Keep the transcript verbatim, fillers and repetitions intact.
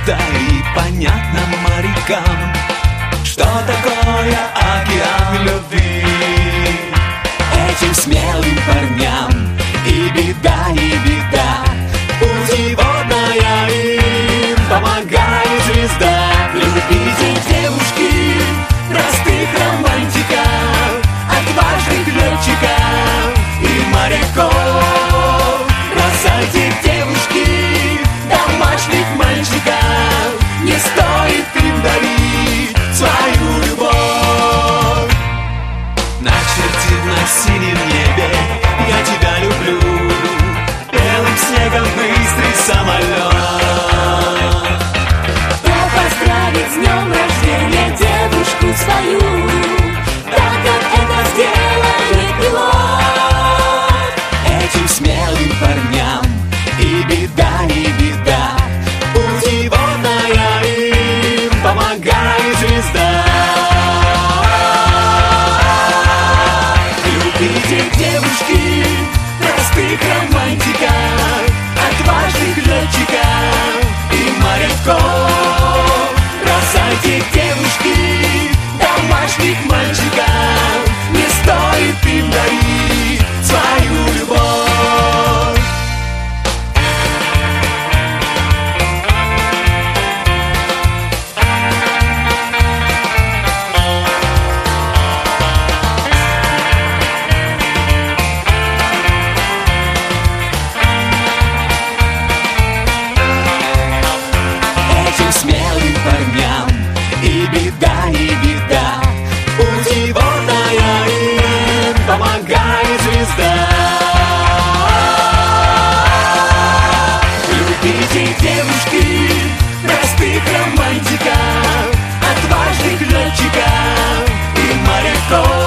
просто и понятно морякам, что такое океан любви. Этим смелым парням и беда, и беда, путеводная им помогает звезда. Любите, девушки, простых романтиков, отважных летчиков и моряков. Бросайте, девушки, домашних мальчиков, не стоит им дарить свою любовь. Начертив на синем небе я тебя люблю, белым снегом быстрый самолет. Я поздравить с днем рождения девушку свою, так как это сделает пилот. Этим смелым парням и беда, и беда, путеводная им помогает звезда. Любите, девушки, простых романтиков, отважных летчиков и моряков. Бросайте, девушки, домашних мальчиков, не стоит им дарить свою любовь. Этим смелым парням и беда, и беда, путеводная им помогает звезда. Любите, девушки, простых романтиков, отважных летчиков и моряков.